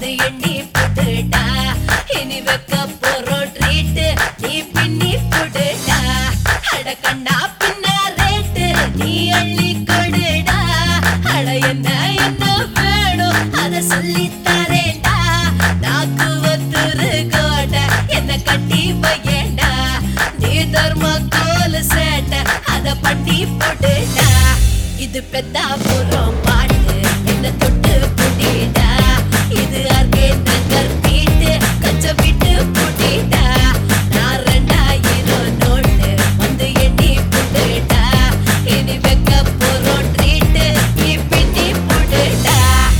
வந்து எண்ணி புடுடா இனி வைக்க போறோம் ட்ரீட் நீ பின்னி புடுடா அட கண்ணா பின்ன ரேட்டு நீ அள்ளி கொடுடா அட என்ன என்ன வேணும் அத சொல்லி தரேன்டா நாக்கு ஒத்துரு கோட என்ன கட்டி வையேண்டா நீ தர்ம கோல் சேட்ட அத பண்ணி புடுடா இது பெத்தா போறோம் பாட்டு என்ன தொட்டு புடிடா இது அர்கே நகர் வீட்டு கச்ச விட்டு புடிடா நான் 2000 நோட்டு வந்து எண்ணி புடுடா இனி வைக்க போறோம் ட்ரீட் நீ பின்னி புடுடா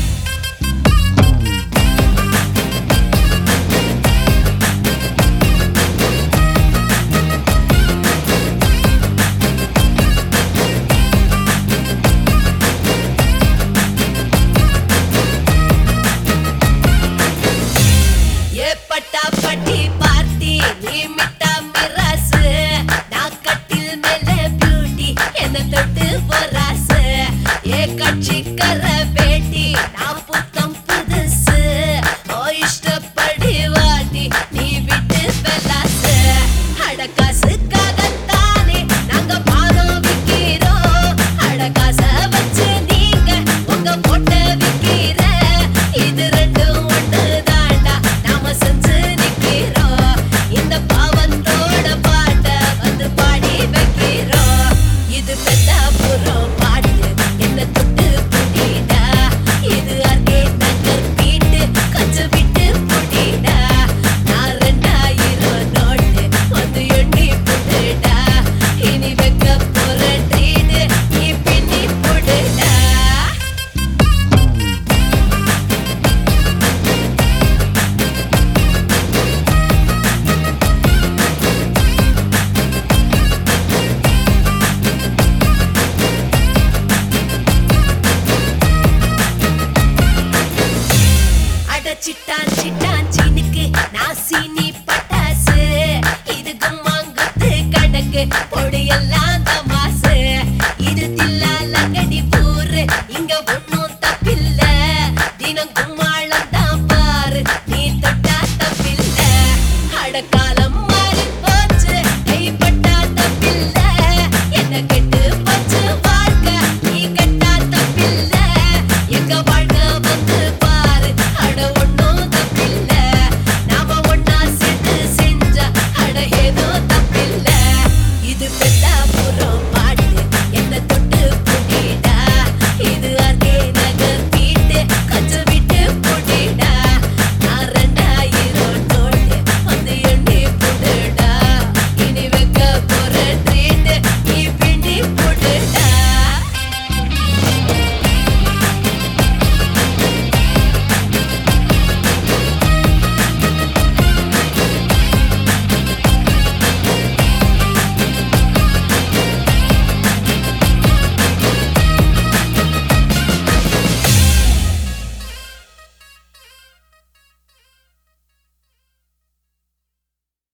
பட்டாப்பட்டி பார்த்தி நீ மிட்டா மிராசு நான் கட்டில் மேல பியூட்டி என்ன தொட்டு போராசு ஏ கட்சிக்கர வேட்டி நான் புத்தம் புதுசு ஓ இஷ்டப்படி வாட்டி நீ விட்டு பெலாசு அடகாசுக்காகத்தானே நாங்க பாதம் விக்கிறோம் அடகாச வச்சு நீங்க உங்க போட்ட விக்கிற இது ரெண்டும் ஒன்று தாண்டா நாம செஞ்சு நிக்கிறோம் இந்த பாவத்தோட பாட்ட வந்து பாடி வைக்கிறோம் இது பெத்தா புறம் பாட்டு என்ன தொட்டு புடிடா இது அர்கே நகர் வீட்டு கச்ச விட்டு புடிடா நான் 2000 நோட்டு வந்து எண்ணி புடுடா இனி வைக்க போற ட்ரீட் நீ பின்னி புடுடா அட சிட்டான் சிட்டான் சீனுக்கு நான் சீனி பட்டாசு இது கும்மாங்குத்து கணக்கு பொடியெல்லாம்